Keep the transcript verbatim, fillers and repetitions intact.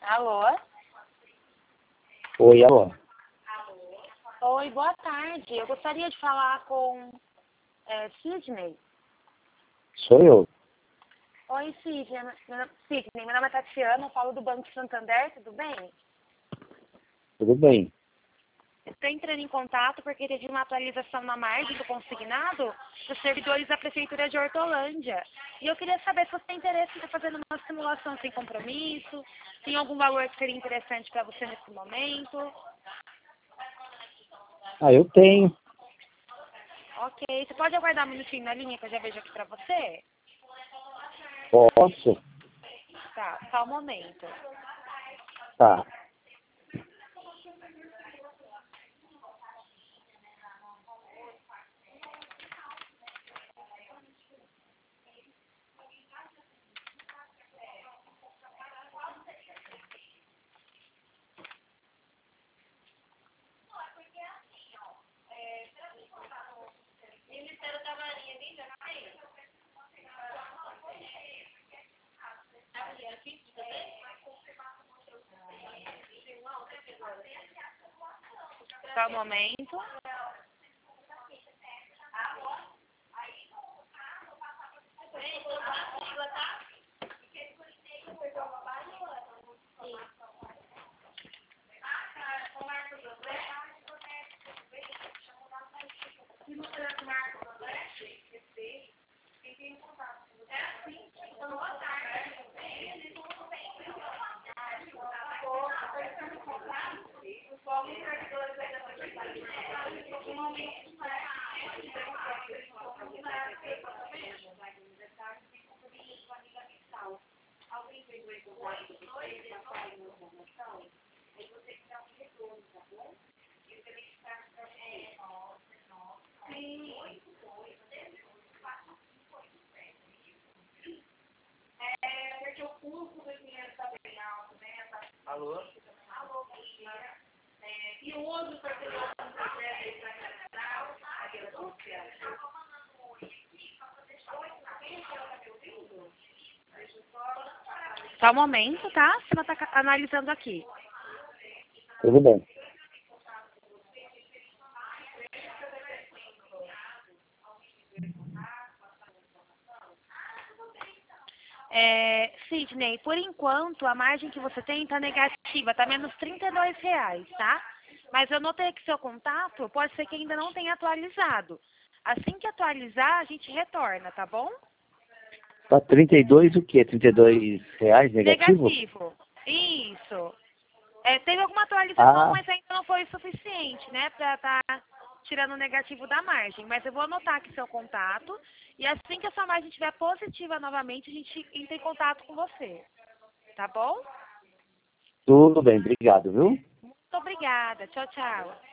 Alô? Oi, alô. Oi, boa tarde. Eu gostaria de falar com é, Sidney. Sou eu. Oi, Sidney. Meu, Sidney, meu nome é Tatiana, eu falo do Banco Santander, tudo bem? Tudo bem. Estou entrando em contato porque teve uma atualização na margem do consignado dos servidores da Prefeitura de Hortolândia. E eu queria saber se você tem interesse em estar fazendo uma simulação sem compromisso, tem algum valor que seria interessante para você nesse momento. Ah, eu tenho. Ok, você pode aguardar um minutinho na linha que eu já vejo aqui para você? Posso? Tá, só um momento. Tá. Só um momento. Alô? Só um momento, tá? Você não está analisando aqui. Tudo bem. É, Sidney, por enquanto a margem que você tem está negativa, está menos trinta e dois reais, tá? Mas eu notei aqui seu contato, pode ser que ainda não tenha atualizado. Assim que atualizar, a gente retorna, tá bom? Tá trinta e dois o quê? trinta e dois reais negativo? Negativo. Isso. É, teve alguma atualização, Ah, mas ainda não foi suficiente, né, para estar tirando o negativo da margem. Mas eu vou anotar aqui seu contato e assim que a sua margem estiver positiva novamente, a gente entra em contato com você. Tá bom? tudo bem. Obrigado, viu? Muito obrigada. Tchau, tchau.